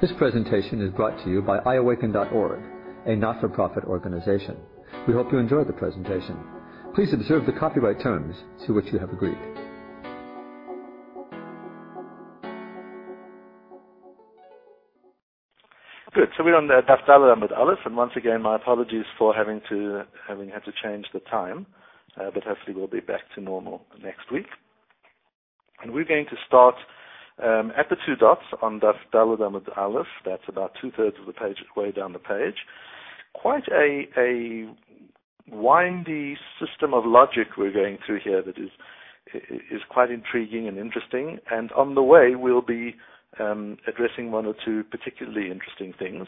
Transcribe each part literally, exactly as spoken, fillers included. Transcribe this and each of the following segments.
This presentation is brought to you by i awaken dot org, a not-for-profit organization. We hope you enjoy the presentation. Please observe the copyright terms to which you have agreed. Good. So we're on the Daf Daled Amud Aleph, and once again, my apologies for having to having had to change the time, uh, but hopefully we'll be back to normal next week. And we're going to start um, at the two dots on Daf Daled Amud Aleph. That's about two thirds of the page, way down the page. Quite a a windy system of logic we're going through here that is is quite intriguing and interesting. And on the way, we'll be Um, addressing one or two particularly interesting things.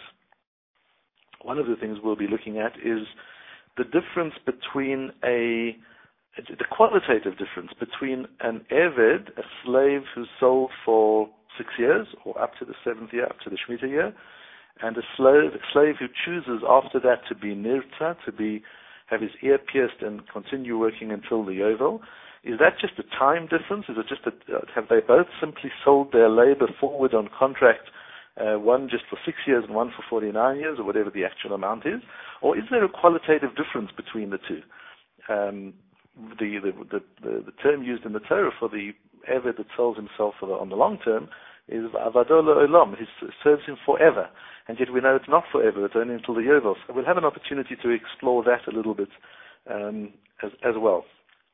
One of the things we'll be looking at is the difference between a, the qualitative difference between an Eved, a slave who's sold for six years, or up to the seventh year, up to the Shemitah year, and a slave, a slave who chooses after that to be Nirta, to be, have his ear pierced and continue working until the Yovel. Is that just a time difference? Is it just a, uh, have they both simply sold their labor forward on contract, uh, one just for six years and one for forty-nine years, or whatever the actual amount is? Or is there a qualitative difference between the two? Um, the, the, the, the, the term used in the Torah for the Eved that sells himself for the, on the long term is Avado Olam. He serves him forever. And yet we know it's not forever, it's only until the Yovel. So we'll have an opportunity to explore that a little bit um, as, as well.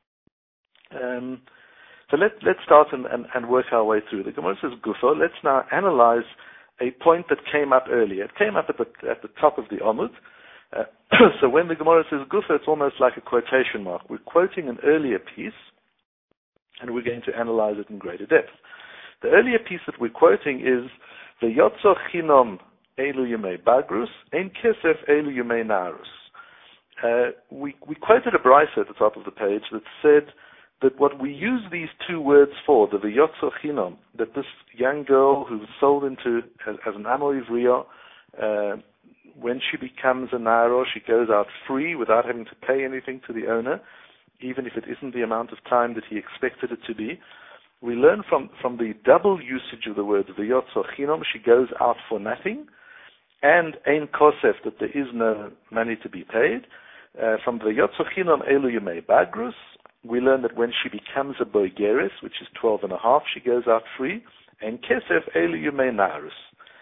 Um, so let, let's start and, and, and work our way through. The Gemara says, Gufo, let's now analyze a point that came up earlier. It came up at the, at the top of the Amud. Uh, so when the Gemara says Gufo, it's almost like a quotation mark. We're quoting an earlier piece, and we're going to analyze it in greater depth. The earlier piece that we're quoting is, V'yotzo chinom elu yemei bagrus, ein kesef elu yemei narus. Uh, we, we quoted a brisa at the top of the page that said that what we use these two words for, the v'yotzo chinom, that this young girl who was sold into as, as an amo ivriya, uh, when she becomes a naro, she goes out free without having to pay anything to the owner, even if it isn't the amount of time that he expected it to be. We learn from, from the double usage of the word v'yotzo chinom, she goes out for nothing, and ein kosef, that there is no money to be paid. Uh, from v'yotzo chinom elu yemei bagrus, we learn that when she becomes a boigeris, which is twelve and a half, she goes out free. And kesef elu yemei narus.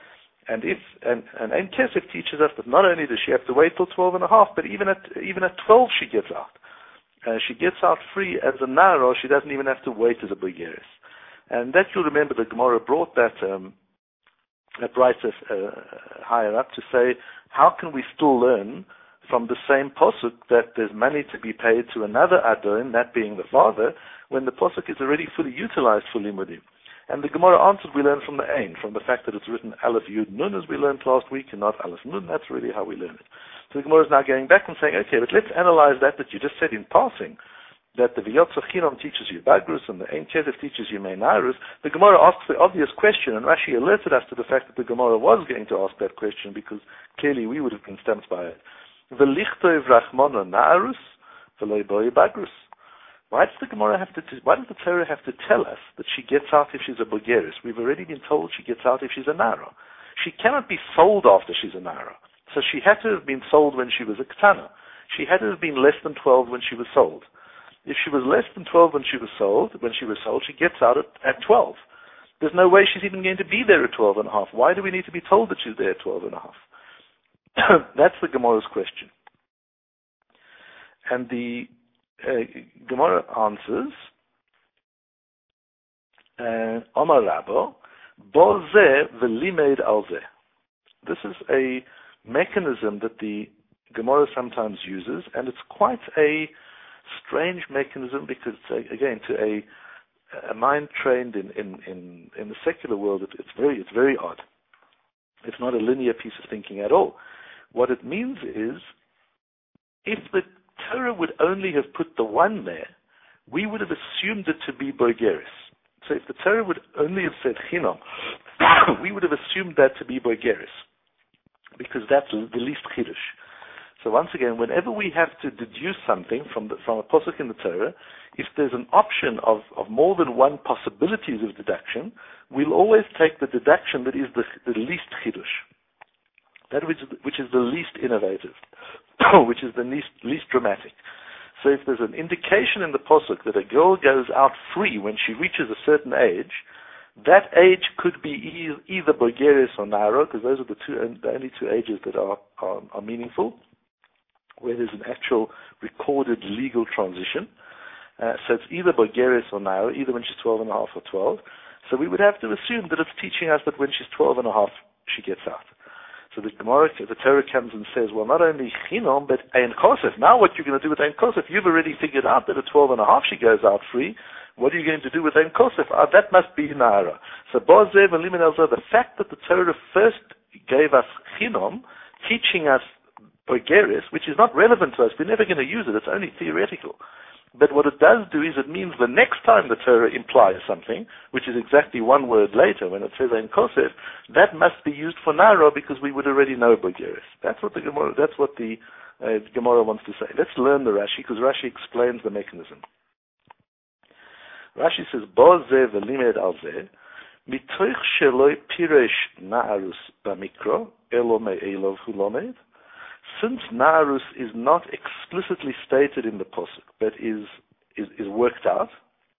And if and and, and kesef teaches us that not only does she have to wait till twelve and a half, but even at even at twelve she gets out. Uh, she gets out free as a naro. She doesn't even have to wait as a boigeris. And that you'll remember the Gemara brought that um, that brisa uh, higher up to say, how can we still learn from the same posuk that there's money to be paid to another adon, that being the father, when the posuk is already fully utilized for limudim? And the Gemara answered, we learn from the ain, from the fact that it's written Aleph Yud Nun, as we learned last week, and not Aleph Nun. That's really how we learn it. So the Gemara is now going back and saying, okay, but let's analyze that that you just said in passing, that the V'yotzo chinom teaches you bagrus and the Ein Kesef teaches you meinarus. The Gemara asked the obvious question, and Rashi alerted us to the fact that the Gemara was going to ask that question, because clearly we would have been stumped by it. V'lichtov rachmana na'arus v'loi boi bagrus. Why does the Gemara have to? Why does the Torah have to tell us that she gets out if she's a bogeris? We've already been told she gets out if she's a nara. She cannot be sold after she's a nara. So she had to have been sold when she was a ketana. She had to have been less than twelve when she was sold. If she was less than twelve when she was sold, when she was sold, she gets out at, at twelve. There's no way she's even going to be there at twelve and a half. Why do we need to be told that she's there at twelve and a half? That's the Gemara's question. And the uh, Gemara answers, Omar Rabbo, Bo zeh v'limeid al zeh. This is a mechanism that the Gemara sometimes uses, and it's quite a strange mechanism because, uh, again, to a, a mind trained in, in, in, in the secular world, it, it's very it's very odd. It's not a linear piece of thinking at all. What it means is, if the Torah would only have put the one there, we would have assumed it to be boigeris. So if the Torah would only have said chinom, we would have assumed that to be boigeris, because that's the least chiddush. So once again, whenever we have to deduce something from the, from a pasuk in the Torah, if there's an option of, of more than one possibilities of deduction, we'll always take the deduction that is the, the least chidush, that which, which is the least innovative, which is the least, least dramatic. So if there's an indication in the pasuk that a girl goes out free when she reaches a certain age, that age could be e- either bogeres or naro, because those are the two the only two ages that are, are, are meaningful, where there's an actual recorded legal transition. Uh, so it's either bogeres or naro, either when she's twelve and a half or twelve. So we would have to assume that it's teaching us that when she's twelve and a half, she gets out. So the Gemara, the Torah comes and says, well, not only chinom, but ein kosef. Now what you're going to do with ein kosef? You've already figured out that at twelve and a half she goes out free. What are you going to do with ein kosef? Ah, that must be nara. So bozev and limin elzah, the fact that the Torah first gave us chinom, teaching us bogeres, which is not relevant to us, we're never going to use it. It's only theoretical. But what it does do is it means the next time the Torah implies something, which is exactly one word later when it says ein kosef, that must be used for naro because we would already know bogeres. That's what the Gemara, that's what the uh, Gemara wants to say. Let's learn the Rashi because Rashi explains the mechanism. Rashi says, Bo ze v'limed al ze, mitoich sheloi piresh na'arus b'mikro, elo me'elov hu lomed. Since na'arus is not explicitly stated in the pasuk, but is, is, is worked out,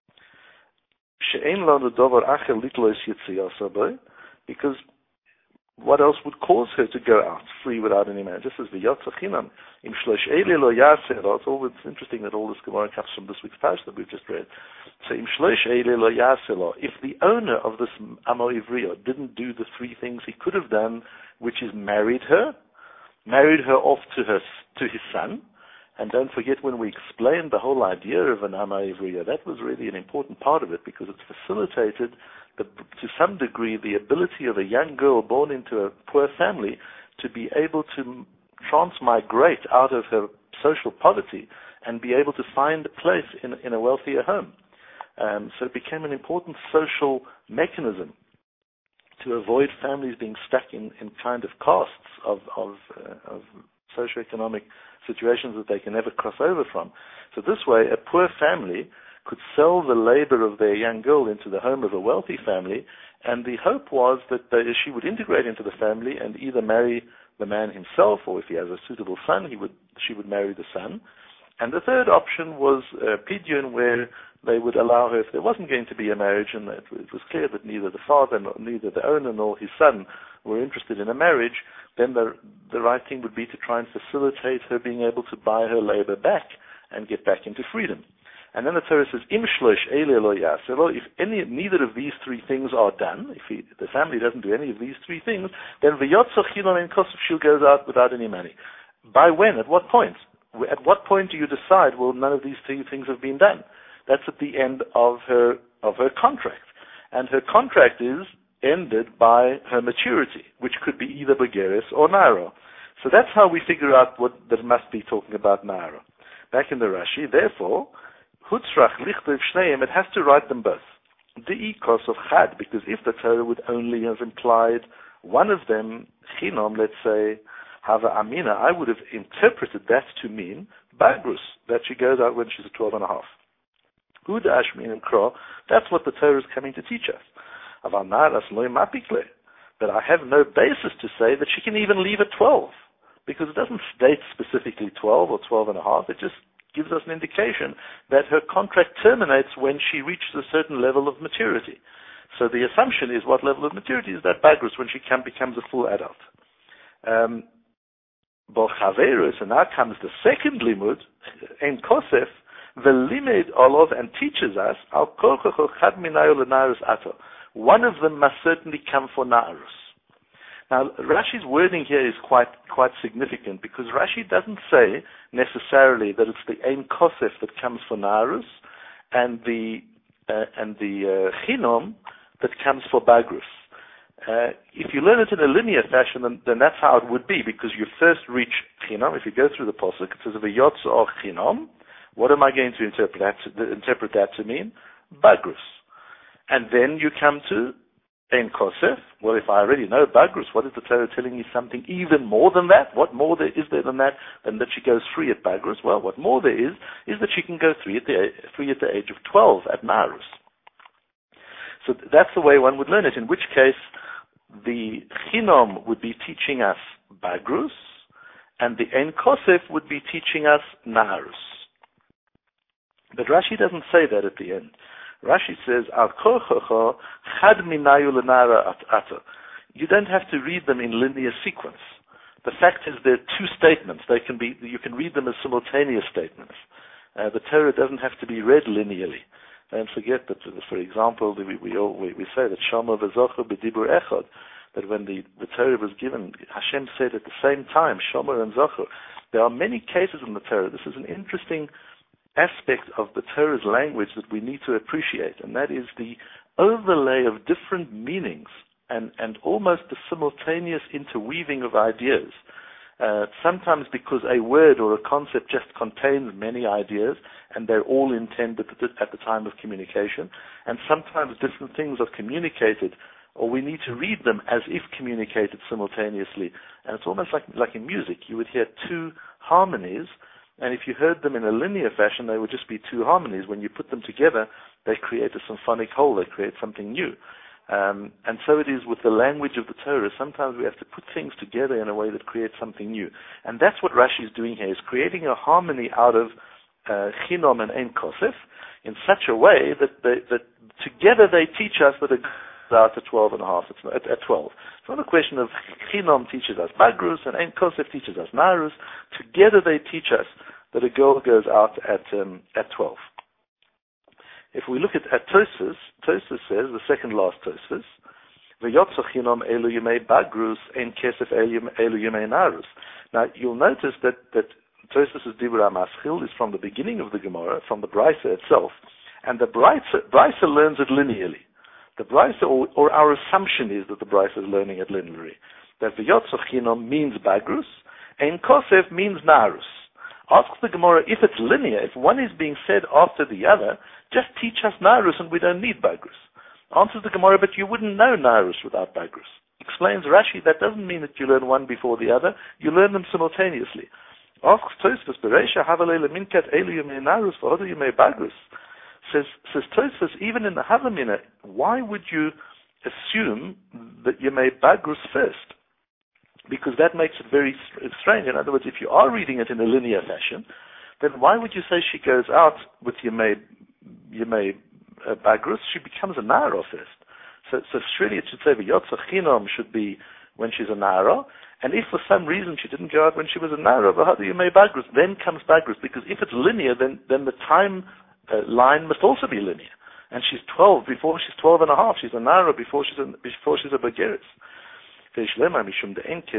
she'ein lanu dovar acher litlois yitziyasa bo, because what else would cause her to go out free without any man? Just as the Yotzachinam, im shlosh eile lo yaseh, it's always interesting that all this Gemara comes from this week's passage that we've just read. So im shlosh eile lo yaseh, if the owner of this Amo Ivriya didn't do the three things he could have done, which is married her, married her off to her to his son, and don't forget when we explained the whole idea of an Amo Ivriya, that was really an important part of it because it facilitated the, to some degree the ability of a young girl born into a poor family to be able to transmigrate out of her social poverty and be able to find a place in, in a wealthier home. Um, so it became an important social mechanism to avoid families being stuck in, in kind of castes of, of, uh, of socioeconomic situations that they can never cross over from. So this way, a poor family could sell the labor of their young girl into the home of a wealthy family, and the hope was that they, she would integrate into the family and either marry the man himself, or if he has a suitable son, he would she would marry the son. And the third option was uh, pidyon, where they would allow her, if there wasn't going to be a marriage, and it, it was clear that neither the father, nor, neither the owner nor his son were interested in a marriage, then the, the right thing would be to try and facilitate her being able to buy her labor back and get back into freedom. And then the Torah says, Im shlosh eile lo yaseh, if any, neither of these three things are done, if he, the family doesn't do any of these three things, then v'yotzoch chilon ein kosef, she goes out without any money. By when? At what point? At what point do you decide, well, none of these three things have been done? That's at the end of her of her contract. And her contract is ended by her maturity, which could be either bogeres or naro. So that's how we figure out what that must be talking about naro. Back in the Rashi, therefore, hutzrach lichtov shneim, it has to write them both. The ikos of chad, because if the Torah would only have implied one of them, chinom, let's say, hava amina, I would have interpreted that to mean bagrus, that she goes out when she's twelve and a half. Hud ashmin and kro, that's what the Torah is coming to teach us. Aval naras loy mapikle, but I have no basis to say that she can even leave at twelve, because it doesn't state specifically twelve or twelve and a half. It just gives us an indication that her contract terminates when she reaches a certain level of maturity. So the assumption is what level of maturity is that bagrus, when she can, becomes a full adult. Um, and now comes the second limud, Ein Kosef, the limud olov, and teaches us, al kol kocho chad minayo lenarus ato. One of them must certainly come for na'arus. Now, Rashi's wording here is quite quite significant, because Rashi doesn't say necessarily that it's the Ein Kosef that comes for na'arus and the uh, and the uh, chinom that comes for bagrus. Uh, if you learn it in a linear fashion, then, then that's how it would be, because you first reach chinom. If you go through the pasuk, it says v'yotz or chinom. What am I going to interpret that to, interpret that to mean? Bagrus. And then you come to Ein Kosef. Well, if I already know Bagrus, what is the Torah telling me something even more than that? What more there is there than that? Than that she goes free at Bagrus? Well, what more there is, is that she can go free at the, free at the age of twelve at Narus. So that's the way one would learn it, in which case the Chinom would be teaching us Bagrus, and the Ein Kosef would be teaching us Narus. But Rashi doesn't say that at the end. Rashi says, Al Korchocho Chad Minayu Lenara Ata. You don't have to read them in linear sequence. The fact is they're two statements. They can be, you can read them as simultaneous statements. Uh, the Torah doesn't have to be read linearly. Don't forget that, for example, we we, all, we, we say that Shama v'Zocher b'dibur echad, that when the, the Torah was given, Hashem said at the same time, Shama and Zocher. There are many cases in the Torah. This is an interesting aspect of the Torah's language that we need to appreciate, and that is the overlay of different meanings and, and almost the simultaneous interweaving of ideas. Uh, sometimes because a word or a concept just contains many ideas and they're all intended at the, at the time of communication, and sometimes different things are communicated or we need to read them as if communicated simultaneously. And it's almost like, like in music. You would hear two harmonies, and if you heard them in a linear fashion, they would just be two harmonies. When you put them together, they create a symphonic whole. They create something new. Um, and so it is with the language of the Torah. Sometimes we have to put things together in a way that creates something new. And that's what Rashi is doing here, is creating a harmony out of uh, Chinom and Ein Kosef in such a way that, they, that together they teach us that it goes out at twelve and a half, it's at, at twelve. It's not a question of Chinom teaches us Bagrus and Ein Kosef teaches us Narus. Together they teach us that a girl goes out at um, at twelve. If we look at, at Tosfos, Tosfos says, the second last Tosfos, V'yotzo chinom elu yemei Bagrus ein kesef elu yemei Narus. Now you'll notice that that Tosfos' Dibur HaMaschil is from the beginning of the Gemara, from the Brisa itself, and the Brisa, Brisa learns it linearly. The Brisa, or, or our assumption is that the Brisa is learning it linearly. That V'yotzo chinom means Bagrus, ein Kosef means Narus. Ask the Gemara if it's linear, if one is being said after the other, just teach us Narus and we don't need Bagrus. Answers the Gemara, but you wouldn't know Narus without Bagrus. Explains Rashi, that doesn't mean that you learn one before the other, you learn them simultaneously. Ask Tosfos, Bereisha Havalei Leminkat Elu Yemei Narus V'hodu Yemei Bagrus. Says, says Tosfos, even in the Havamina, why would you assume that you made Bagrus first? Because that makes it very strange. In other words, if you are reading it in a linear fashion, then why would you say she goes out with Yemei, Yemei uh, Bagrus? She becomes a Nara first. So, so surely it should say V'yotzo chinom should be when she's a Nara, and if for some reason she didn't go out when she was a Nara, V'hodu Yemei Bagrus, then comes Bagrus. Because if it's linear, then, then the time uh, line must also be linear. And she's twelve before she's twelve and a half. She's a Nara before she's a, before she's a Bageris. Tosfos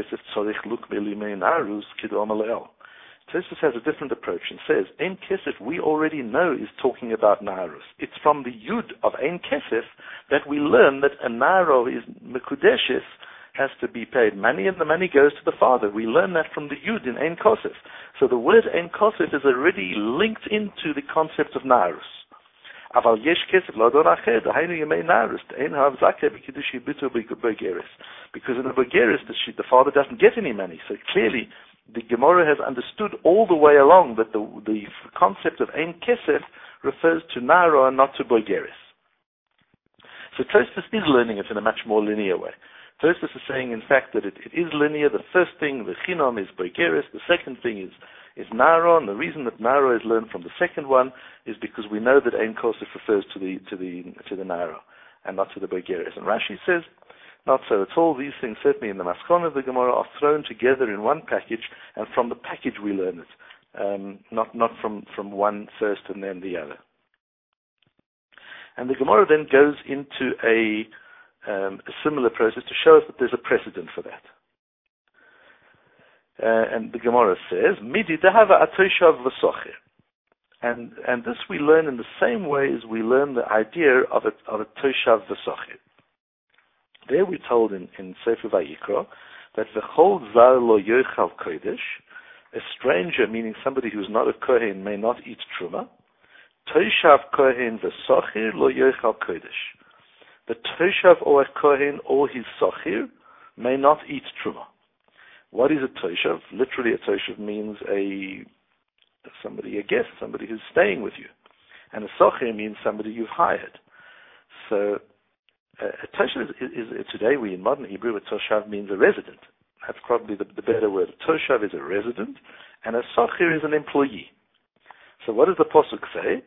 has a different approach and says, Ein Kesef we already know is talking about Narus. It's from the Yud of Ein Kesef that we learn that a Naro is Mekudeshes, has to be paid money, and the money goes to the father. We learn that from the Yud in Ein Kosef. So the word Ein Kosef is already linked into the concept of Narus. Because in a Begeris, the father doesn't get any money. So clearly, the Gemara has understood all the way along that the, the concept of Ein Kesef refers to Nara and not to Begeris. So Tosfos is learning it in a much more linear way. Tosfos is saying, in fact, that it, it is linear. The first thing, the Chinom, is Begeris. The second thing is is Nara, and the reason that Nara is learned from the second one is because we know that Ein Kosef refers to the to the to the Nara and not to the Begeris. And Rashi says, not so at all. These things, certainly in the Maskon of the Gemara, are thrown together in one package, and from the package we learn it, um, not not from, from one first and then the other. And the Gemara then goes into a, um, a similar process to show us that there's a precedent for that. Uh, and the Gemara says, Midi dehava atoshav v'socher. And and this we learn in the same way as we learn the idea of a, of a toshav v'socher. There we're told in, in Sefer Vayikra that v'chol zar lo yochal kodesh, a stranger, meaning somebody who's not a kohen, may not eat truma. Toshav kohen v'socher lo yochal kodesh. the Toshav or a Kohen or his Sochir may not eat Truma. What is a Toshav? Literally, a Toshav means a somebody, a guest, somebody who's staying with you. And a Sochir means somebody you've hired. So uh, a Toshav is, is, is, today we in modern Hebrew, a Toshav means a resident. That's probably the, the better word. A Toshav is a resident, and a Sochir is an employee. So what does the Pasuk say?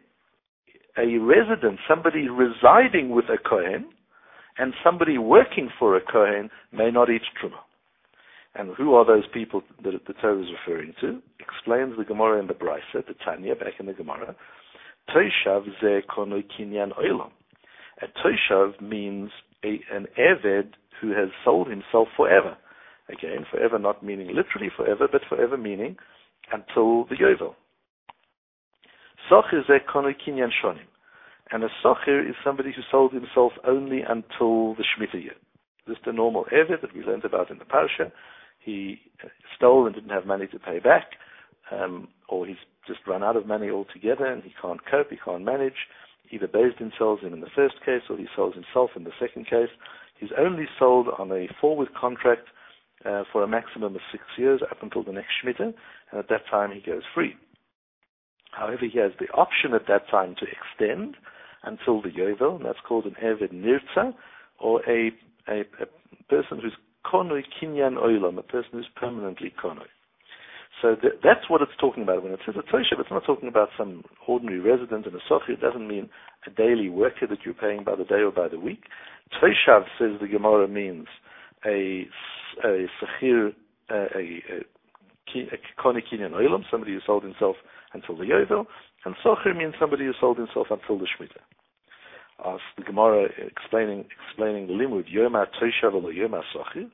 A resident, somebody residing with a Kohen, and somebody working for a Kohen may not eat Truma. And who are those people that the Torah is referring to? Explains the Gemara in the Brisa, the Tanya, back in the Gemara. Toshav ze konoi kinyan olam. A Toshav means a, an Eved who has sold himself forever. Again, forever not meaning literally forever, but forever meaning until the Yovel. Sochir ze konoi kinyan shonim. And a Sochir is somebody who sold himself only until the Shemitah year. Just a normal Eved that we learned about in the Parsha. He stole and didn't have money to pay back, um, or he's just run out of money altogether and he can't cope, he can't manage. Either Beis Din sells him in the first case or he sells himself in the second case. He's only sold on a forward contract uh, for a maximum of six years up until the next Shemitah, and at that time he goes free. However, he has the option at that time to extend until the Yovel, and that's called an Eved Nirtza, or a, a, a person who's konoi kinyan oilam, a person who's permanently konoi. So th- that's what it's talking about. When it says a Toshav, it's not talking about some ordinary resident and a Sochir. It doesn't mean a daily worker that you're paying by the day or by the week. Toshav, says the Gemara, means a, a Sechir, a, a, a konoi kinyan oilam, somebody who sold himself until the Yovel, and Sochir means somebody who sold himself until the Shemitah. Ask the Gemara explaining explaining the limud Yoma Toshav or Yoma Sochir.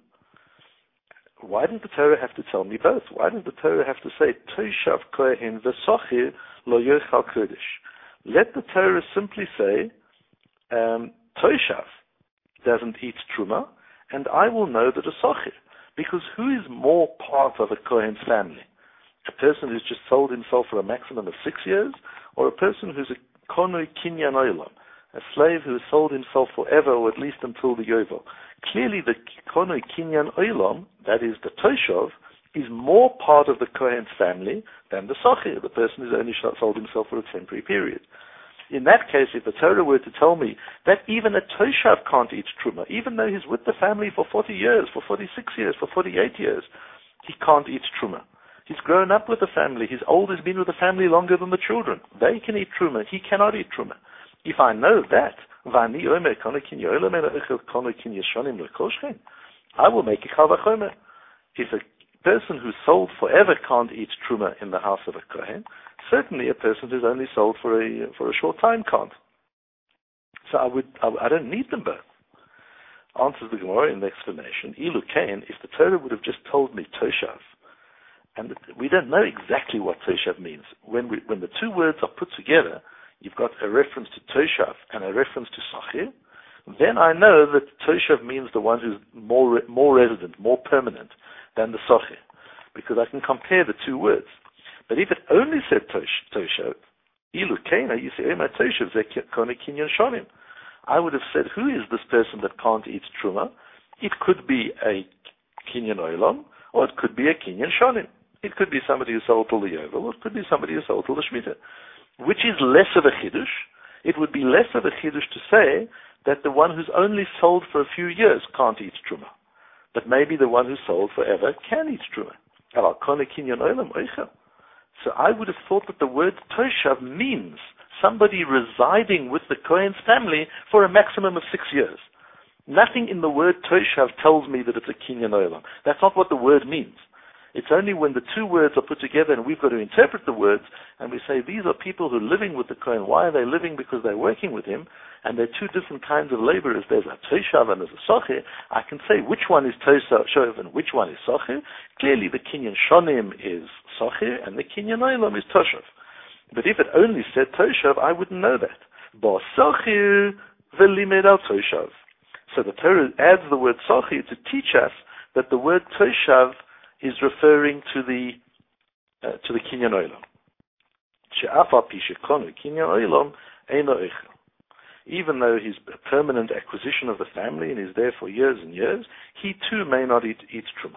Why does the Torah have to tell me both? Why does the Torah have to say Toshav Kohen v'Sochir lo yochal kodesh? Let the Torah simply say um, Toshav doesn't eat truma, and I will know that a Sochir, because who is more part of a Kohen's family? A person who's just sold himself for a maximum of six years, or a person who's a konoi kinyan olam, a slave who has sold himself forever, or at least until the Yovel? Clearly, the konoi kinyan olam, that is the Toshav, is more part of the Kohen's family than the Sochir, the person who's only sold himself for a temporary period. In that case, if the Torah were to tell me that even a Toshav can't eat truma, even though he's with the family for forty years, for forty-six years, for forty-eight years, he can't eat truma. He's grown up with the family. He's old. He's been with the family longer than the children. They can eat truma. He cannot eat truma. If I know that, I will make a kal vachomer. If a person who's sold forever can't eat truma in the house of a kohen, certainly a person who's only sold for a for a short time can't. So I would I, I don't need them both. Answers the Gemara in the explanation. Ilu kain, if the Torah would have just told me Toshav, and we don't know exactly what Toshav means. When we, when the two words are put together, you've got a reference to Toshav and a reference to Sochir, then I know that Toshav means the one who's more more resident, more permanent than the Sochir, because I can compare the two words. But if it only said Toshav, Ilu Kena, you say, Ema Toshav, Ze Konoi Kinyan Shonim, I would have said, who is this person that can't eat Truma? It could be a Kinyan Olam, or it could be a Kinyan Shonim. It could be somebody who sold till the Yovel, or it could be somebody who sold till the Shemitah. Which is less of a Chiddush? It would be less of a Chiddush to say that the one who's only sold for a few years can't eat Truma. But maybe the one who sold forever can eat Truma. So I would have thought that the word Toshav means somebody residing with the Kohen's family for a maximum of six years. Nothing in the word Toshav tells me that it's a Kinyan Olam. That's not what the word means. It's only when the two words are put together and we've got to interpret the words and we say these are people who are living with the Kohen. Why are they living? Because they're working with him, and they're two different kinds of laborers. There's a Toshav and there's a Sochir. I can say which one is Toshav and which one is Sochir. Clearly the Kinyan Shonim is Sochir and the Kinyan Olam is Toshav. But if it only said Toshav, I wouldn't know that. Bo Sochir v'limed al Toshav. So the Torah adds the word Sochir to teach us that the word Toshav is referring to the uh, to the Kinyan Olam. She'afa pi shekonu Kinyan Olam eino eichel. even though he's a permanent acquisition of the family and is there for years and years, he too may not eat, eat truma.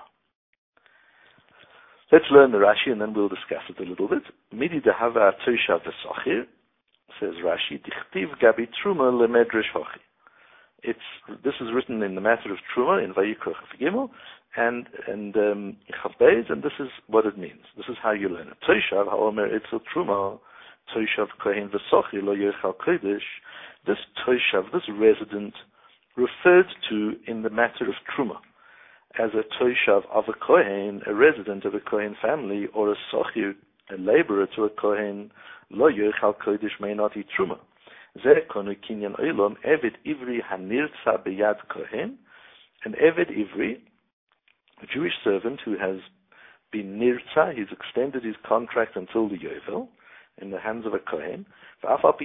Let's learn the Rashi and then we'll discuss it a little bit. Midi dehava toshav v'sochir, says Rashi, dichtiv gabi truma lemedrash hochi. It's, this is written in the matter of truma in Vayikra Chaf Gimel and and um, Chaf Beis, and this is what it means. This is how you learn it. Toshav haomer itzel truma, toshav kohen v'sochir lo yochal kodesh. This toshav, this resident, referred to in the matter of truma as a toshav of a kohen, a resident of a kohen family, or a sochir, a laborer to a kohen, lo yochal kodesh, may not eat truma. Zeh konu kinyan olam eved ivri hanirtza beyad kohen, an eved ivri, a Jewish servant who has been nirtza, he's extended his contract until the yovel, in the hands of a kohen. What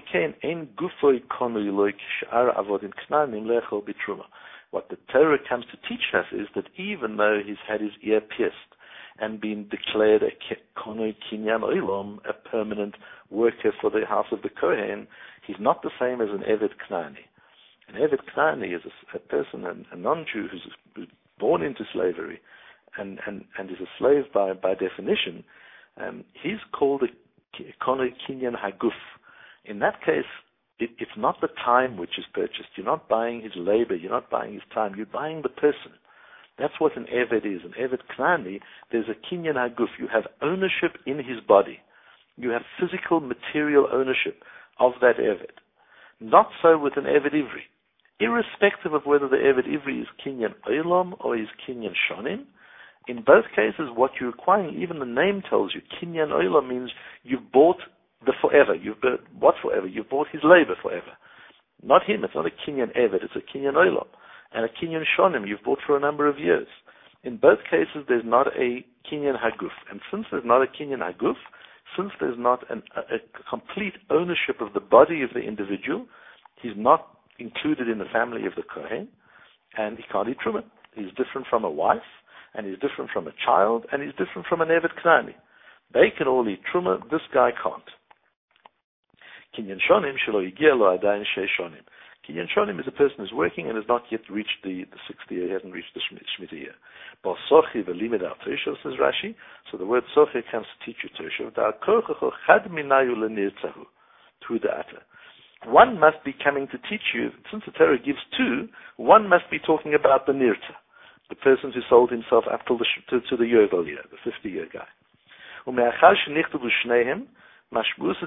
the Torah comes to teach us is that even though he's had his ear pierced and been declared a konoi kinyan olam, a permanent worker for the house of the kohen, he's not the same as an eved knani. An eved knani is a, a person, a, a non-Jew who's, who's born into slavery and, and, and is a slave by, by definition. Um, he's called a konoi kinyan haguf. In that case, it, it's not the time which is purchased. You're not buying his labor. You're not buying his time. You're buying the person. That's what an eved is. An eved knani, there's a kinyan haguf. You have ownership in his body. You have physical, material ownership of that eved. Not so with an eved ivri. Irrespective of whether the eved ivri is kinyan olam or is kinyan shonim, in both cases, what you're acquiring, even the name tells you, kinyan olam means you've bought the forever. You've bought what forever? You've bought his labor forever. Not him. It's not a kinyan eved. It's a kinyan olam. And a kinyan shonim you've bought for a number of years. In both cases, there's not a kinyan haguf. And since there's not a kinyan haguf, since there's not an, a, a complete ownership of the body of the individual, he's not included in the family of the kohen, and he can't eat truma. He's different from a wife, and he's different from a child, and he's different from an eved knani. They can all eat truma. This guy can't. Kinyan shonim shelo yigia lo adayin shei shonim. Kinyan shonim is a person who's working and has not yet reached the, the sixth year. He hasn't reached the Shemitah year. Bal sochi v'limed al toshav, says Rashi. So the word sochi comes to teach you toshav. Da kochacho chad minayu lenirtzahu tu da'ata. One must be coming to teach you. Since the Torah gives two, one must be talking about the nirtza, the person who sold himself up till the, to, to the yovel year, the fifty-year guy. Ume'achar shenichtavu shnehem. And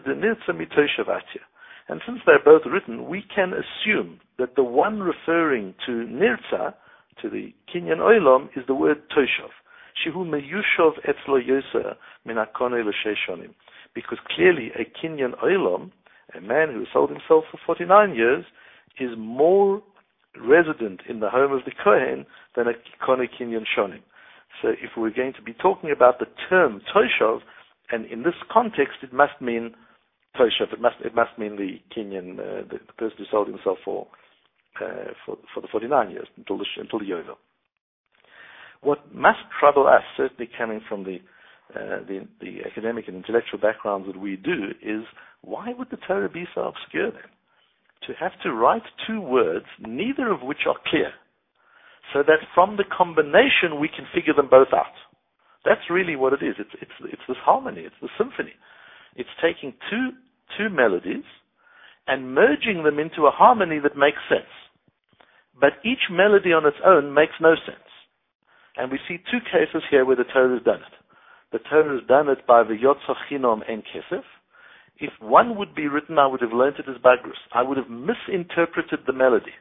since they're both written, we can assume that the one referring to nirtza, to the kinyan olam, is the word toshav. Shehu meyushov etzlo yoser min hakonei l'shei shonim. Because clearly a kinyan olam, a man who sold himself for forty-nine years, is more resident in the home of the kohen than a konei kinyan shonim. So if we're going to be talking about the term toshav, and in this context, it must mean toshav. It must it must mean the kinyan, uh, the, the person who sold himself for uh, for for the forty-nine years until the until the yovel. What must trouble us, certainly coming from the, uh, the the academic and intellectual backgrounds that we do, is why would the Torah be so obscure then? To have to write two words, neither of which are clear, so that from the combination we can figure them both out. That's really what it is. It's it's it's this harmony. It's the symphony. It's taking two two melodies and merging them into a harmony that makes sense. But each melody on its own makes no sense. And we see two cases here where the Torah has done it. The Torah has done it by the Yotzah Chinom en Kesef. If one would be written, I would have learned it as Bagrus. I would have misinterpreted the melody.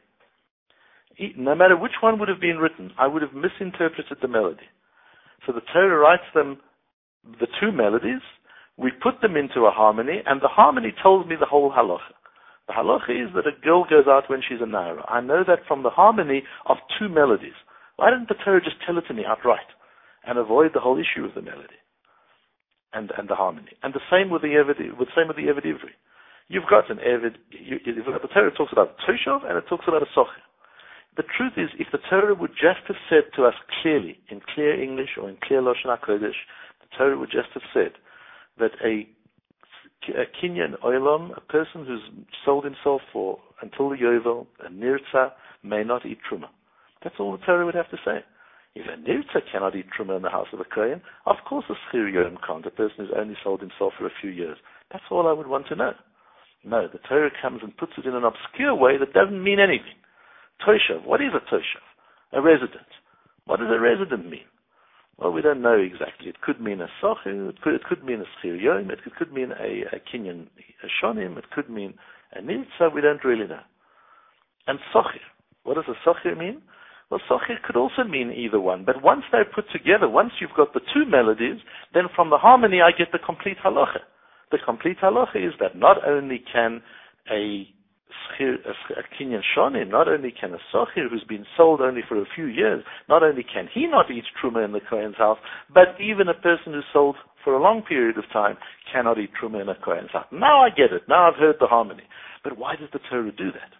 No matter which one would have been written, I would have misinterpreted the melody. So the Torah writes them, the two melodies, we put them into a harmony, and the harmony tells me the whole halacha. The halacha is that a girl goes out when she's a naira. I know that from the harmony of two melodies. Why didn't the Torah just tell it to me outright and avoid the whole issue of the melody and and the harmony? And the same with the Eved, with same with the Eved Ivri. You've got an Eved. You, you've got, the Torah talks about Toshav and it talks about a Socher. The truth is, if the Torah would just have said to us clearly, in clear English or in clear Lashon HaKodesh, the Torah would just have said that a, a kinyan olam, a person who's sold himself for until the Yovel, a Nirtza may not eat Truma. That's all the Torah would have to say. If a Nirtza cannot eat Truma in the house of a Kohen, of course a Schir Yom can't. A person who's only sold himself for a few years. That's all I would want to know. No, the Torah comes and puts it in an obscure way that doesn't mean anything. Toshav, what is a Toshav? A resident. What does a resident mean? Well, we don't know exactly. It could mean a Socher, it could, it could mean a Schir Yom, it could, could mean a, a Kinyan a Shonim, it could mean a Nirtza, we don't really know. And Socher, what does a Socher mean? Well, Socher could also mean either one, but once they're put together, once you've got the two melodies, then from the harmony I get the complete halacha. The complete halacha is that not only can a schir, a, a kinyan shonim, not only can a socher who's been sold only for a few years, not only can he not eat truma in the kohen's house, but even a person who's sold for a long period of time cannot eat truma in a kohen's house. Now I get it. Now I've heard the harmony. But why does the Torah do that?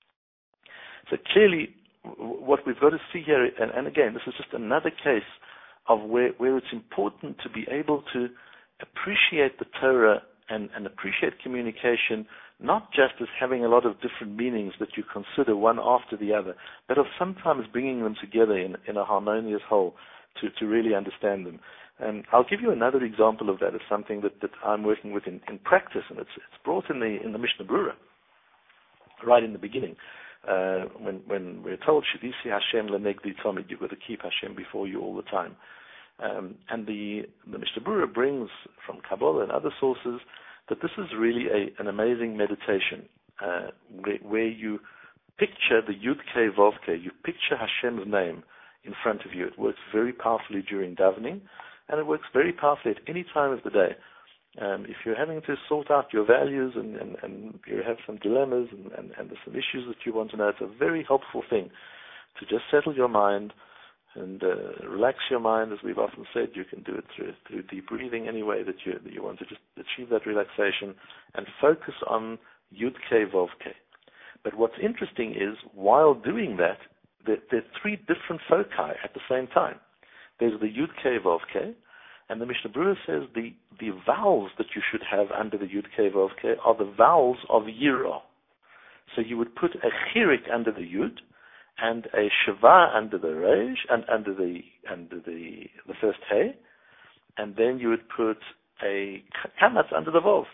So clearly, what we've got to see here, and, and again, this is just another case of where, where it's important to be able to appreciate the Torah and, and appreciate communication, not just as having a lot of different meanings that you consider one after the other, but of sometimes bringing them together in, in a harmonious whole to, to really understand them. And I'll give you another example of that as something that, that I'm working with in, in practice, and it's, it's brought in the in the Mishnah Berurah, right in the beginning. Uh, when, when we're told, Shivisi Hashem lenegdi tamid, you've got to keep Hashem before you all the time. Um, and the, the Mishnah Berurah brings from Kabbalah and other sources that this is really a, an amazing meditation uh, where, where you picture the Yud Kei Vav Kei, you picture Hashem's name in front of you. It works very powerfully during davening, and it works very powerfully at any time of the day. Um, if you're having to sort out your values and, and, and you have some dilemmas and, and, and there's some issues that you want to know, it's a very helpful thing to just settle your mind and uh, relax your mind. As we've often said, you can do it through through deep breathing any way that you that you want to just achieve that relaxation and focus on Yud Kei Vav Kei. But what's interesting is, while doing that, there, there are three different foci at the same time. There's the Yud Kei Vav Kei, and the Mishnah Berurah says the, the vowels that you should have under the Yud Kei Vav Kei are the vowels of Yirah. So you would put a chirik under the Yud, and a Shava under the Reish, and under the under the the first Hey, and then you would put a Kamatz under the Vav.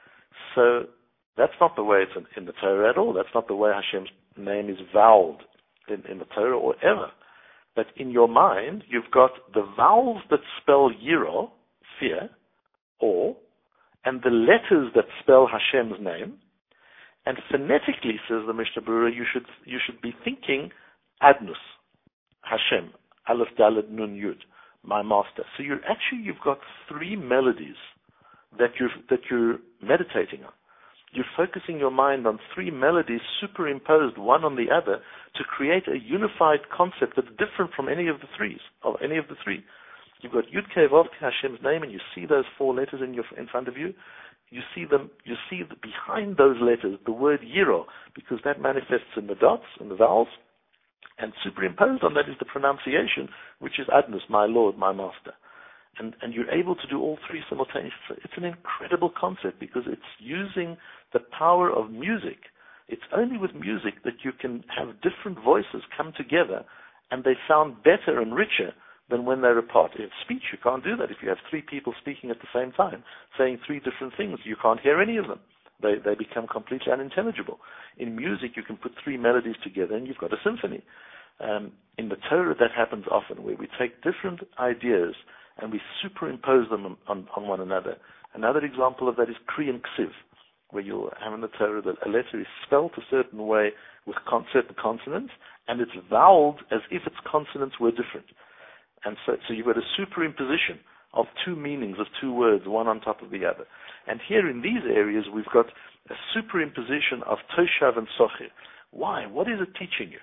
So that's not the way it's in, in the Torah at all. That's not the way Hashem's name is voweled in, in the Torah or ever. But in your mind, you've got the vowels that spell Yirah, fear, or, and the letters that spell Hashem's name. And phonetically, says the Mishnah Berurah, you should you should be thinking Adnus, Hashem, Aleph Daled Nun Yud, my master. So you're actually you've got three melodies that you're that you're meditating on. You're focusing your mind on three melodies superimposed one on the other to create a unified concept that's different from any of the threes, or any of the three. You've got Yud Kei Vav Kei, Hashem's name, and you see those four letters in your in front of you. You see them. You see the, behind those letters the word Yirah, because that manifests in the dots and the vowels, and superimposed on that is the pronunciation, which is Adnus, my Lord, my Master. And and you're able to do all three simultaneously. It's an incredible concept because it's using the power of music. It's only with music that you can have different voices come together, and they sound better and richer than when they're apart. In speech, you can't do that. If you have three people speaking at the same time, saying three different things, you can't hear any of them. They they become completely unintelligible. In music, you can put three melodies together and you've got a symphony. Um, in the Torah, that happens often, where we take different ideas and we superimpose them on, on, on one another. Another example of that is Kri and Ksiv, where you'll have in the Torah that a letter is spelled a certain way with con- certain consonants, and it's voweled as if its consonants were different. And so, so you've got a superimposition of two meanings of two words, one on top of the other. And here in these areas, we've got a superimposition of Toshav and Socher. Why? What is it teaching you?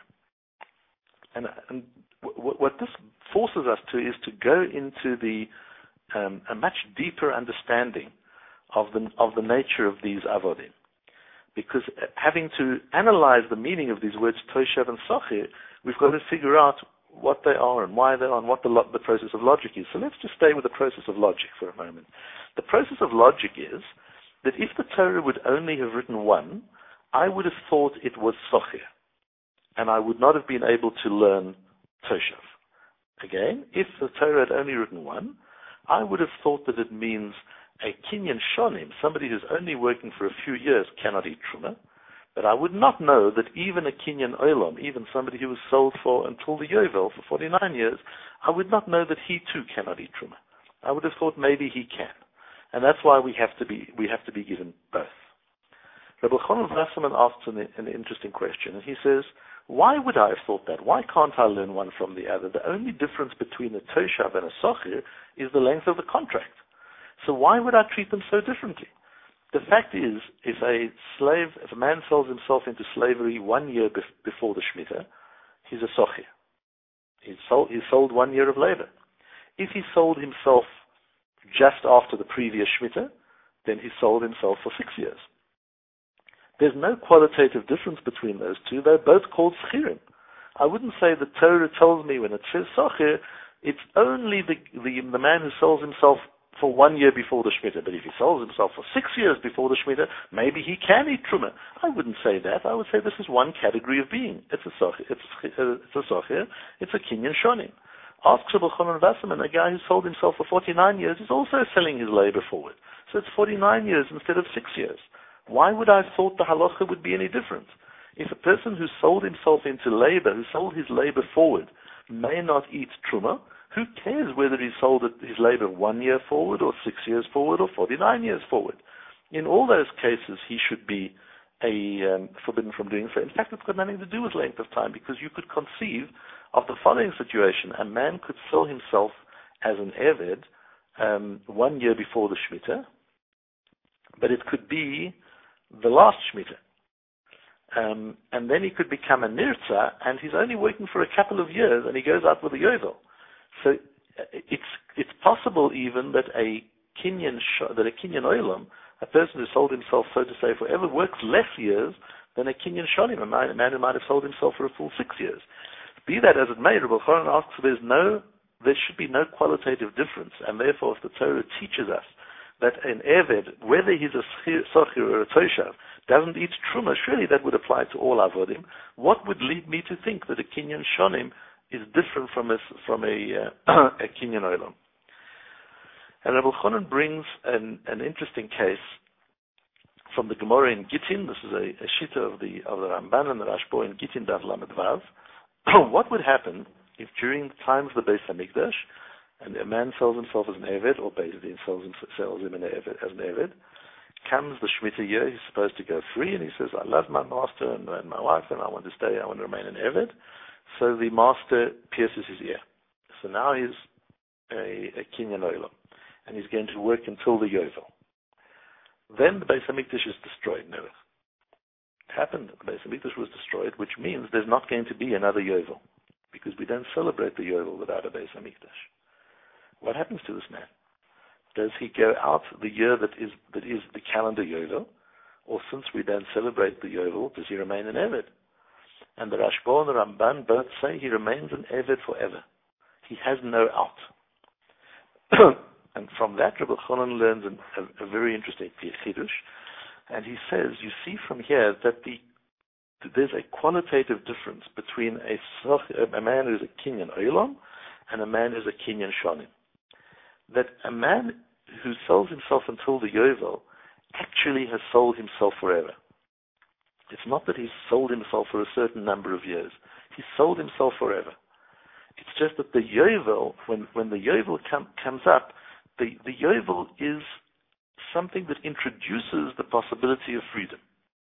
And, and w- what this forces us to is to go into the um, a much deeper understanding of the of the nature of these avodim. Because having to analyze the meaning of these words, Toshav and Socher, we've got to figure out what they are and why they are and what the, lo- the process of logic is. So let's just stay with the process of logic for a moment. The process of logic is that if the Torah would only have written one, I would have thought it was sochir, and I would not have been able to learn toshav. Again, if the Torah had only written one, I would have thought that it means a kinyan shonim, somebody who's only working for a few years cannot eat truma. But I would not know that even a kinyan olam, even somebody who was sold for until the yovel for forty-nine years, I would not know that he too cannot eat truma. I would have thought maybe he can, and that's why we have to be we have to be given both. Rabbi Chanan Wasserman asks an, an interesting question, and he says, why would I have thought that? Why can't I learn one from the other? The only difference between a toshav and a sochir is the length of the contract. So why would I treat them so differently? The fact is, if a slave, if a man sells himself into slavery one year bef- before the Shemitah, he's a sochir. He's sold, he's sold one year of labor. If he sold himself just after the previous Shemitah, then he sold himself for six years. There's no qualitative difference between those two. They're both called schirim. I wouldn't say the Torah tells me when it says sochir, it's only the, the, the man who sells himself for one year before the Shemitah. But if he sells himself for six years before the Shemitah, maybe he can eat truma. I wouldn't say that. I would say this is one category of being. It's a sochir. It's, uh, it's a sochir. It's a kinyan shonim. Ask Rabbi Chanan Wasserman, a guy who sold himself for forty-nine years, is also selling his labor forward. So it's forty-nine years instead of six years. Why would I have thought the halacha would be any different? If a person who sold himself into labor, who sold his labor forward, may not eat truma, who cares whether he sold his labor one year forward or six years forward or forty-nine years forward? In all those cases, he should be a, um, forbidden from doing so. In fact, it's got nothing to do with length of time, because you could conceive of the following situation. A man could sell himself as an eved um, one year before the Shemitah, but it could be the last Shemitah. Um, and then he could become a nirtza, and he's only working for a couple of years, and he goes out with a yovel. So it's it's possible even that a kinyan that a kinyan olam, a person who sold himself, so to say, forever, works less years than a kinyan shonim, a man, a man who might have sold himself for a full six years. Be that as it may, Rabbi Chanan asks, there's no, there should be no qualitative difference, and therefore, if the Torah teaches us that an eved, whether he's a sochir or a toshav, doesn't eat truma, surely that would apply to all avodim. What would lead me to think that a kinyan shonim is different from a, from a, uh, a kinyan olam? And Rabbi Chanan brings an, an interesting case from the Gemara in Gittin. This is a, a shita of the of the Ramban and the Rashbo in Gittin Daf Lamed Vav. What would happen if during the times of the Beis Hamikdash, and a man sells himself as an eved, or basically sells him, sells him an eved, as an eved, comes the Shemitah year, he's supposed to go free, and he says, I love my master and, and my wife, and I want to stay, I want to remain an eved. So the master pierces his ear. So now he's a, a kinyan olam, and he's going to work until the yovel. Then the Beis Hamikdash is destroyed. No, it happened. The Beis Hamikdash was destroyed, which means there's not going to be another yovel, because we don't celebrate the yovel without a Beis Hamikdash. What happens to this man? Does he go out the year that is that is the calendar yovel, or since we don't celebrate the yovel, does he remain an eved? And the Rashba and the Ramban both say he remains an eved forever. He has no out. And from that, Rabbi Chanan learns an, a, a very interesting chidush, and he says, you see from here that the there's a qualitative difference between a, a man who's a kinyan olam and a man who's a kinyan shonim. That a man who sells himself until the yovel actually has sold himself forever. It's not that he's sold himself for a certain number of years. He's sold himself forever. It's just that the yovel, when, when the yovel com, comes up, the, the yovel is something that introduces the possibility of freedom.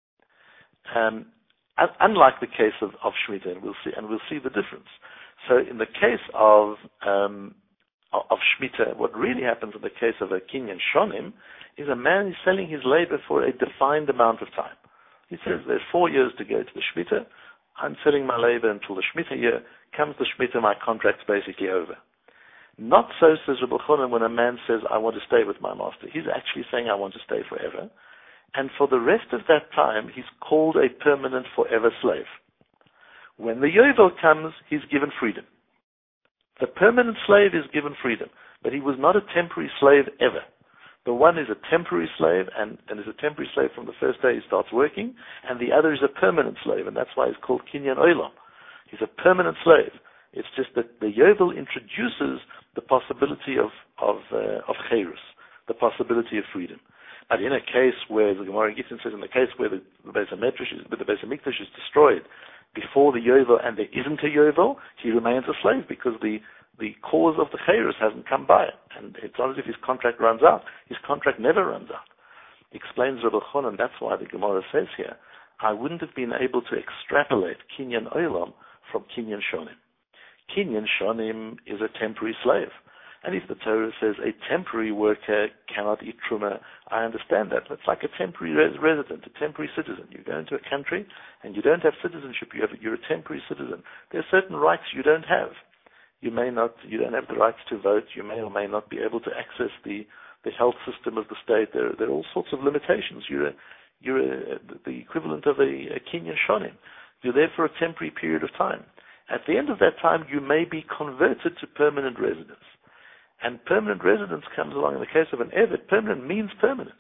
Um, unlike the case of, of Shemitah, and we'll see, and we'll see the difference. So in the case of um, of Shemitah, what really happens in the case of a kinyan shonim is a man is selling his labor for a defined amount of time. He says there's four years to go to the Shemitah. I'm selling my labor until the Shemitah year. Comes the Shemitah, my contract's basically over. Not so, says Rabbi Chanan, when a man says, I want to stay with my master. He's actually saying, I want to stay forever. And for the rest of that time, he's called a permanent forever slave. When the yovel comes, he's given freedom. The permanent slave is given freedom, but he was not a temporary slave ever. The one is a temporary slave, and, and is a temporary slave from the first day he starts working, and the other is a permanent slave, and that's why he's called Kinyan Olam. He's a permanent slave. It's just that the Yovel introduces the possibility of of uh, of Chayrus, the possibility of freedom. But in a case where the Gemara in Gittin says, in the case where the, the Beis HaMikdash is, the Beis HaMikdash is destroyed before the Yovel and there isn't a Yovel, he remains a slave because the the cause of the Chayrus hasn't come by. And it's not as if his contract runs out. His contract never runs out. Explains Rabbi Chonan, that's why the Gemara says here, I wouldn't have been able to extrapolate Kinyan Olam from Kinyan Shonim. Kinyan Shonim is a temporary slave. And if the Torah says a temporary worker cannot eat truma, I understand that. It's like a temporary res- resident, a temporary citizen. You go into a country and you don't have citizenship. You have, you're a temporary citizen. There are certain rights you don't have. You may not, you don't have the rights to vote. You may or may not be able to access the, the health system of the state. There, there are all sorts of limitations. You're a, you're a, the equivalent of a, a Kinyan Shonim. You're there for a temporary period of time. At the end of that time, you may be converted to permanent residence. And permanent residence comes along in the case of an Evet. Permanent means permanent.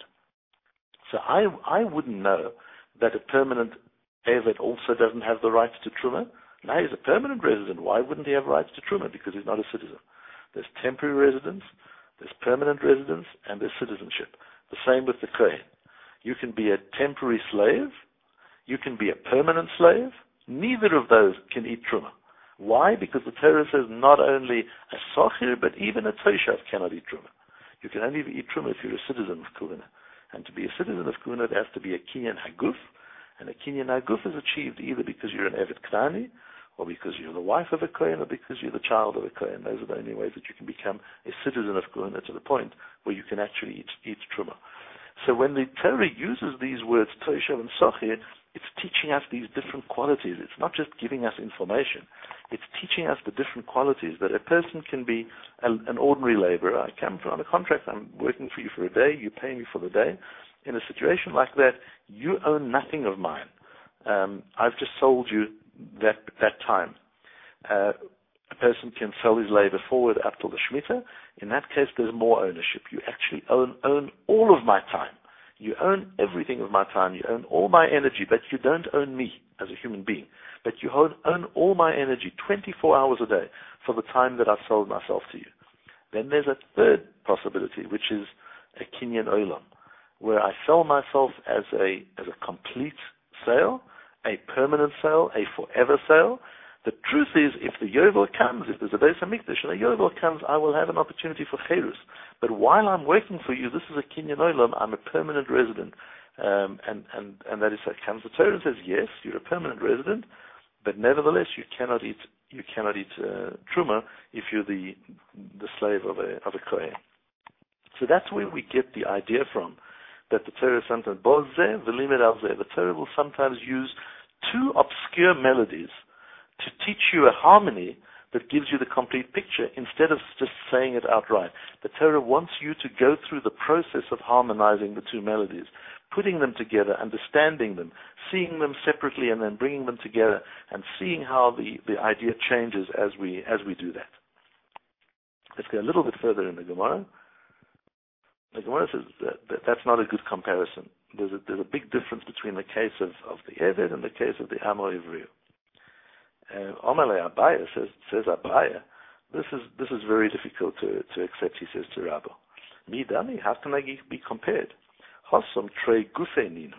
So I I wouldn't know that a permanent Evet also doesn't have the rights to Truma. Now he's a permanent resident. Why wouldn't he have rights to Truma? Because he's not a citizen. There's temporary residence, there's permanent residence, and there's citizenship. The same with the Kohen. You can be a temporary slave, you can be a permanent slave. Neither of those can eat Truma. Why? Because the Torah says not only a sochir, but even a toshav cannot eat truma. You can only eat truma if you're a citizen of Kuhuna. And to be a citizen of Kuhuna, there has to be a kinyan haguf. And a kinyan haguf is achieved either because you're an Evet Knani, or because you're the wife of a Kohen, or because you're the child of a Kohen. Those are the only ways that you can become a citizen of Kuhuna to the point where you can actually eat, eat truma. So when the Torah uses these words, toshav and sochir, it's teaching us these different qualities. It's not just giving us information. It's teaching us the different qualities that a person can be a, an ordinary laborer. I come from a contract. I'm working for you for a day. You pay me for the day. In a situation like that, you own nothing of mine. Um, I've just sold you that that time. Uh, a person can sell his labor forward up till the Shemitah. In that case, there's more ownership. You actually own own all of my time. You own everything of my time. You own all my energy, but you don't own me as a human being. But you own, own all my energy twenty-four hours a day for the time that I've sold myself to you. Then there's a third possibility, which is a Kinyan Olam, where I sell myself as a as a complete sale, a permanent sale, a forever sale. The truth is, if the Yovel comes, if there's a Beis HaMikdash and a Yovel comes, I will have an opportunity for Chayrus. But while I'm working for you, this is a Kinyan Olam, I'm a permanent resident. Um, and, and, and that is how it comes. The Torah says, yes, you're a permanent resident, but nevertheless, you cannot eat you cannot eat uh, Truma if you're the the slave of a of a Kohen. So that's where we get the idea from, that the Torah sometimes, the Torah will sometimes use two obscure melodies to teach you a harmony that gives you the complete picture instead of just saying it outright. The Torah wants you to go through the process of harmonizing the two melodies, putting them together, understanding them, seeing them separately, and then bringing them together and seeing how the, the idea changes as we as we do that. Let's go a little bit further in the Gemara. The Gemara says that, that that's not a good comparison. There's a, there's a big difference between the case of, of the Eved and the case of the Amo Ivriu. Omele Abaya says, says Abaya, this is this is very difficult to, to accept, he says to Rabbo. Midani, how can I be compared? Hosom trei gufe ninu.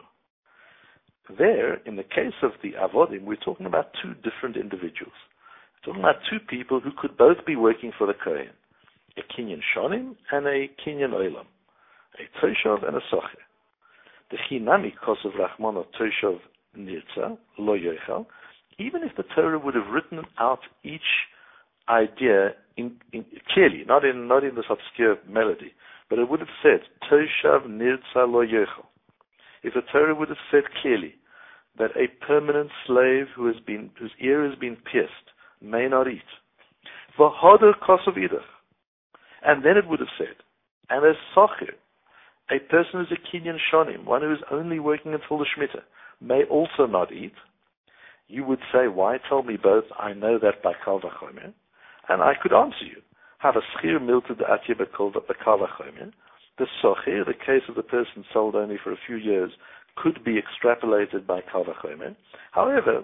There, in the case of the Avodim, we're talking about two different individuals. We're talking about two people who could both be working for the Kohen. A Kinyan Shonim and a Kinyan Olam. A Toshav and a Socher. The Chinami Kosov Rachmano Toshav Nirza, Lo Yochel. Even if the Torah would have written out each idea in, in, clearly, not in not in this obscure melody, but it would have said, Toshav Nirza Lo Yochel. If the Torah would have said clearly that a permanent slave who has been whose ear has been pierced may not eat. V'hoder Kosov Idach. And then it would have said, and a Socher, a person who's a Kinyan Shonim, one who is only working until the Shemitah, may also not eat. You would say, why tell me both? I know that by Kal Vachomer. And I could answer you. Have a schir milted atye bekal vachomer. The sochir, the case of the person sold only for a few years, could be extrapolated by kal vachomer. However,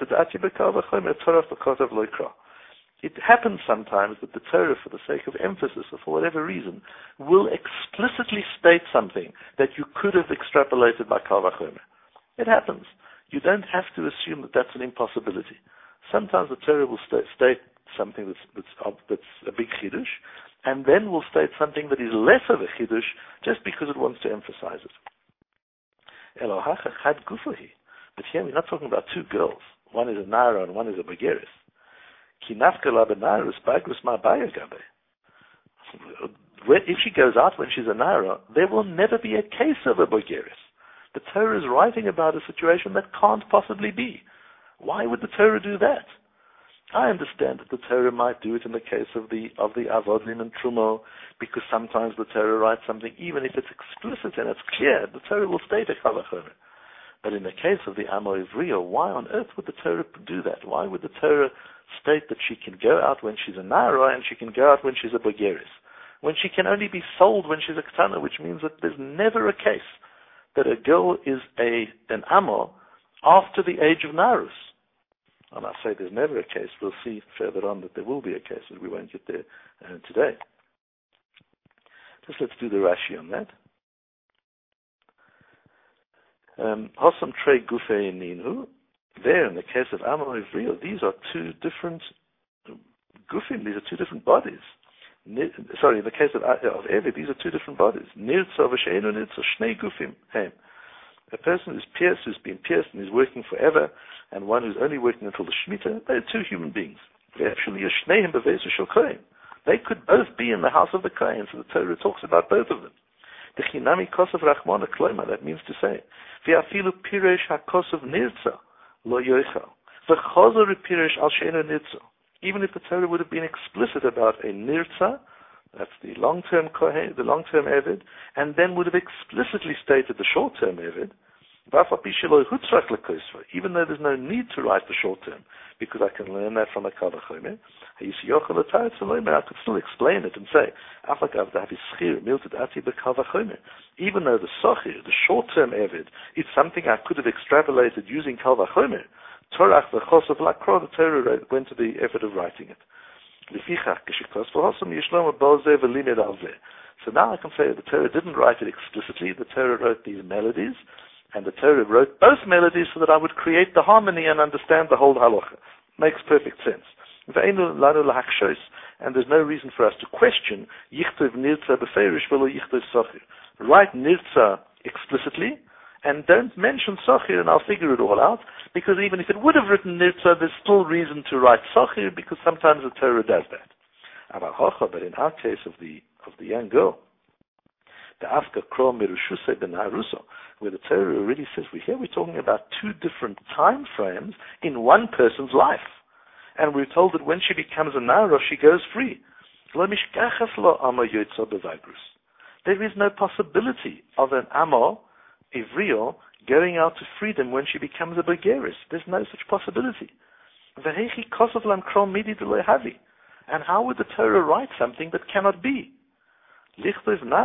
it happens sometimes that the Torah, for the sake of emphasis or for whatever reason, will explicitly state something that you could have extrapolated by kal vachomer. It happens. You don't have to assume that that's an impossibility. Sometimes the Torah will st- state something that's, that's, that's a big chiddush, and then will state something that is less of a chiddush just because it wants to emphasize it. But here we're not talking about two girls. One is a Nara and one is a Begeris. If she goes out when she's a Nara, there will never be a case of a Begeris. The Torah is writing about a situation that can't possibly be. Why would the Torah do that? I understand that the Torah might do it in the case of the of the Avodim and Trumo, because sometimes the Torah writes something, even if it's explicit and it's clear, the Torah will state a kal vachomer. But in the case of the Amo Ivriyo, why on earth would the Torah do that? Why would the Torah state that she can go out when she's a Nara and she can go out when she's a Begeris, when she can only be sold when she's a Ketana, which means that there's never a case that a girl is a an Amo after the age of Narus. And I say there's never a case. We'll see further on that there will be a case, but we won't get there uh, today. Just let's do the Rashi on that. Hosam Trei Gufei Ninu. There, in the case of Amo Ivriyo, these are two different Gufim. These are two different bodies. Sorry, in the case of, of Eved, these are two different bodies. Nirtza v'sheinu nirtza shnei Gufim. Hey. A person who's pierced, who's been pierced and is working forever, and one who's only working until the Shemitah, they're two human beings. They could both be in the house of the Kohen, so the Torah talks about both of them. The Chinami Kosov Rachmana Kloima, that means to say, V'afilu Piresh HaKosov Nirtza Lo Yoichal, V'chozor Piresh Al Sheinu Nirtza. Even if the Torah would have been explicit about a Nirtza, that's the long-term Kohen, the long-term Eved, and then would have explicitly stated the short-term Eved, even though there's no need to write the short-term, because I can learn that from a kal vachomer, I could still explain it and say, even though the sochir, the short-term Eved, is something I could have extrapolated using kal vachomer, the Torah went to the effort of writing it. So now I can say the Torah didn't write it explicitly. The Torah wrote these melodies, and the Torah wrote both melodies so that I would create the harmony and understand the whole halacha. Makes perfect sense. And there's no reason for us to question Yichtov Nirtza beferish v'lo Yichtov Sochir. Write Nirtza explicitly, and don't mention Sochir, and I'll figure it all out, because even if it would have written Nirtza, there's still reason to write Sochir, because sometimes the Torah does that. But in our case of the of the young girl, the Afka Kro Merushuse ben Haruso, where the Torah already says, we here we're talking about two different time frames in one person's life. And we're told that when she becomes a Nara, she goes free. There is no possibility of an Amo Ivriyo going out to freedom when she becomes a Begeris. There's no such possibility. And how would the Torah write something that cannot be? Let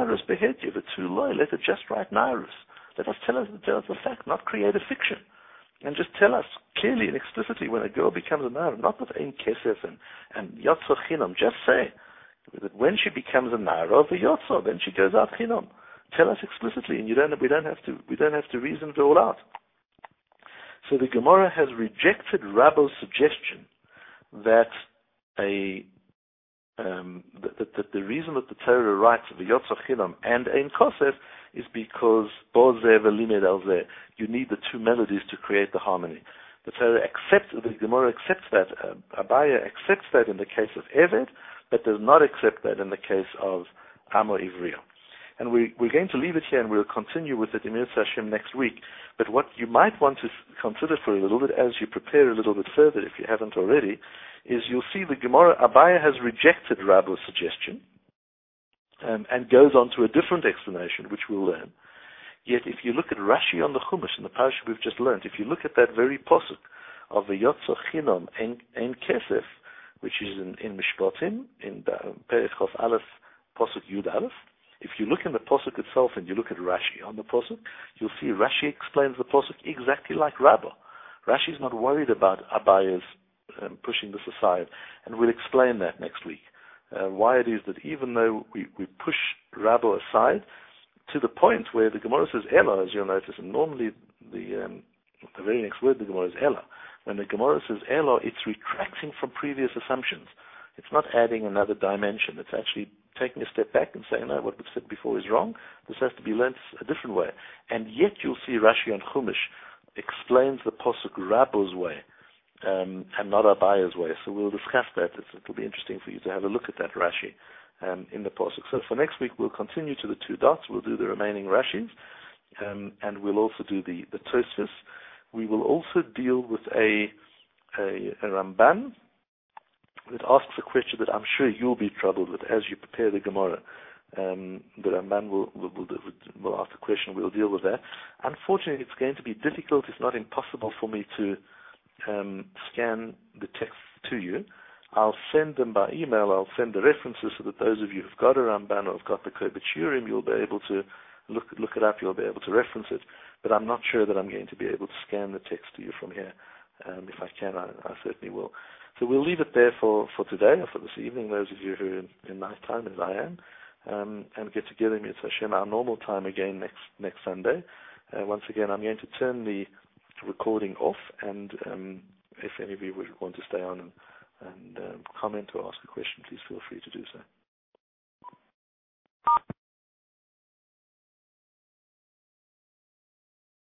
it just write Nairus. Let us tell us, tell us the fact, not create a fiction. And just tell us clearly and explicitly when a girl becomes a Nair, not with Ein Kesef and, and Yotzo Chinam. Just say that when she becomes a Nair of a Yotzo, then she goes out Chinam. Tell us explicitly, and you don't, we don't have to, we don't have to reason it all out. So the Gemara has rejected Rabbo's suggestion that a um, that, that, that the reason that the Torah writes the Yotzo Chinam and Ein Kosef is because Bozeh v'limed al zeh. You need the two melodies to create the harmony. The Torah accepts, the Gemara accepts that. Uh, Abaya accepts that in the case of Eved, but does not accept that in the case of Amo Ivriyo. And we, we're going to leave it here, and we'll continue with it in Mirza Hashem next week. But what you might want to consider for a little bit, as you prepare a little bit further, if you haven't already, is you'll see the Gemara, Abaya has rejected Rabbo's suggestion, um, and goes on to a different explanation, which we'll learn. Yet if you look at Rashi on the Chumash, in the parasha we've just learned, if you look at that very posuk of the Yotzo Chinam Ein Kesef, which is in, in Mishpatim, in Perich Chof Aleph, posuk Yud Aleph, If you look in the Pasuk itself and you look at Rashi on the Pasuk, you'll see Rashi explains the Pasuk exactly like Rabbah. Rashi's not worried about Abaya's um, pushing this aside, and we'll explain that next week. Uh, why it is that even though we, we push Rabbah aside, to the point where the Gemara says Ella, as you'll notice, and normally the um, the very next word the Gemara is Ella. When the Gemara says Ella, it's retracting from previous assumptions. It's not adding another dimension. It's actually taking a step back and saying, no, what we've said before is wrong. This has to be learnt a different way. And yet you'll see Rashi on Chumash explains the Pasuk Rabbah's way um, and not Abaya's way. So we'll discuss that. It's, it'll be interesting for you to have a look at that Rashi um, in the Pasuk. So for next week, we'll continue to the two dots. We'll do the remaining Rashis, um, and we'll also do the, the Tosfos. We will also deal with a, a, a Ramban that asks a question that I'm sure you'll be troubled with as you prepare the Gemara. Um, the Ramban will, will, will, will ask the question, we'll deal with that. Unfortunately, it's going to be difficult, if not impossible, for me to um, scan the text to you. I'll send them by email, I'll send the references so that those of you who've got a Ramban or have got the Kobet Shurim, you'll be able to look, look it up, you'll be able to reference it. But I'm not sure that I'm going to be able to scan the text to you from here. Um, if I can, I, I certainly will. So we'll leave it there for, for today, or for this evening, those of you who are in, in night time, as I am, um, and get together in Mitzvah Hashem, our normal time again next next Sunday. Uh, once again, I'm going to turn the recording off, and um, if any of you would want to stay on and, and um, comment or ask a question, please feel free to do so.